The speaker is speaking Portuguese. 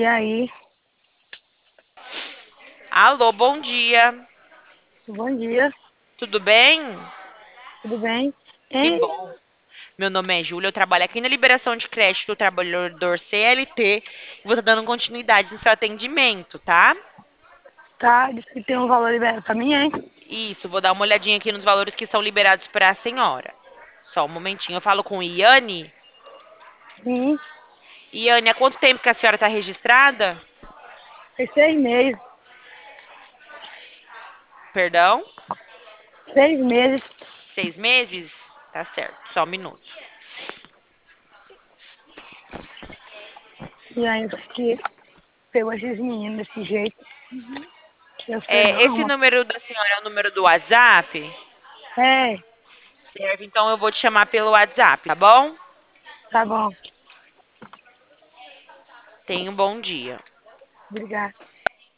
E aí, Alô, bom dia. bom dia, Tudo bem? tudo bem? Que Hein? bom. Meu nome é Júlia, eu trabalho aqui na liberação de crédito do trabalhador CLT e vou estar dando continuidade no seu atendimento, tá? Tá, disse que tem um valor liberado pra mim, hein? Isso, vou dar uma olhadinha aqui nos valores que são liberados para a senhora. Só um momentinho, eu falo com Iane. Sim, Iane, há quanto tempo que a senhora está registrada? fez 6 meses. Perdão? 6 meses. 6 meses? Tá certo, só um minuto. E aí, que pegou esses meninos desse jeito. Eu falei, Esse não, mano. número da senhora é o número do WhatsApp? É, Serve, então eu vou te chamar pelo WhatsApp, tá bom? tá bom. Tenha um bom dia. Obrigada.